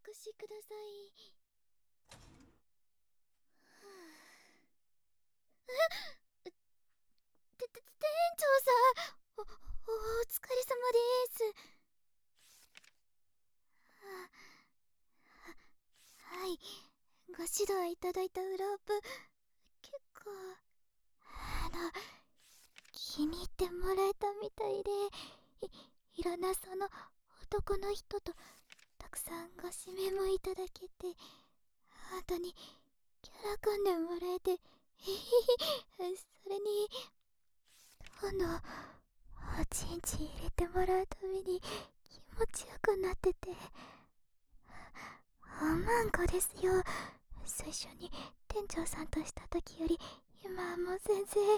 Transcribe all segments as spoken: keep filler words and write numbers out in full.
越しください。えて、て、店長さん、お、お、お疲れ様です。は、はい。ご指導いただいた裏アップ、結構、あの、気に入ってもらえたみたいで、い、いろんなその、男の人と、たくさんご指名もいただけて、本当に、喜んでもらえて、それに、今度、おちんちん入れてもらうたびに気持ちよくなってて、おまんこですよ。最初に店長さんとした時より、今はもう全然、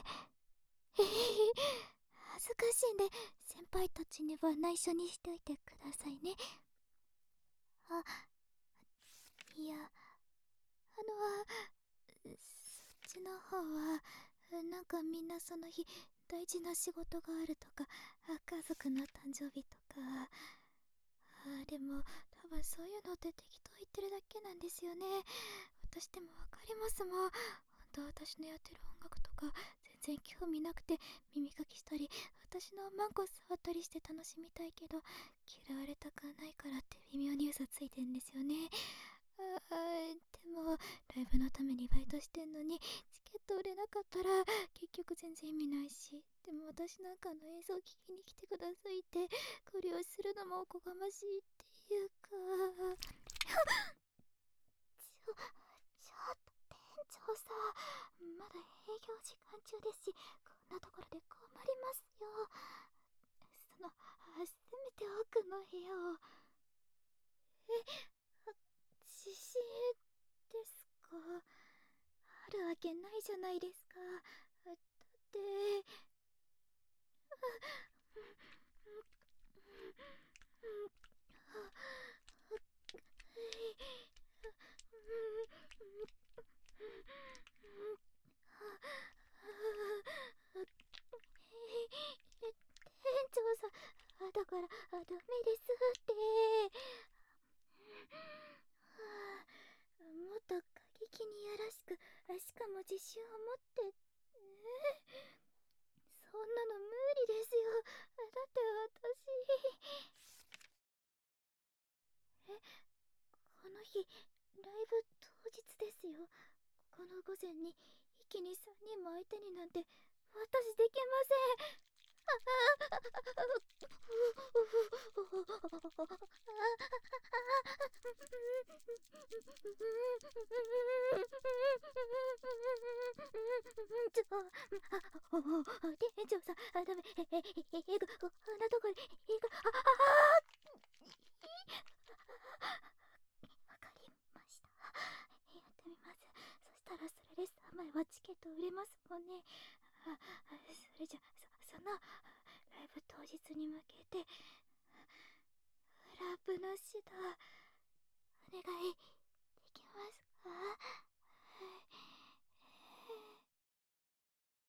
恥ずかしいんで、先輩たちには内緒にしておいてくださいね。あ、いや、あの、そっちの方は、なんかみんなその日、大事な仕事があるとか、家族の誕生日とか、あでも、多分そういうのって適当言ってるだけなんですよね。私でもわかりますもん。本当私のやってる音楽とか、全然興味なくて耳かきしたり、私のマンコ触ったりして楽しみたいけど、嫌われたくないからって微妙に嘘ついてんですよね。あーでもライブのためにバイトしてんのにチケット売れなかったら結局全然意味ないし、でも私なんかの映像聞きに来てくださいってご利用するのもおこがましいっていうかちょ、ちょっと店長さ、まだ営業時間中ですし、こんなところで困りますよ。そのせめて奥の部屋を。え、自信ですか？あるわけないじゃないですか。だって、店長さん、だからダメですって。もっと過激にやらしく、しかも自信を持って、そんなの無理ですよ。だって私、え、この日、ライブ当日ですよ。この午前に一気にさんにんも相手になんて私できません。ちょ、店長さん、ダメ、え、え、え、こんなとこで、え、あ、あ、わかりました。やってみます。そしたらそれでさんまいはチケット売れますもんね。あ、それじゃ、そ、その、ライブ当日に向けて、ラップの指導、お願いできますか？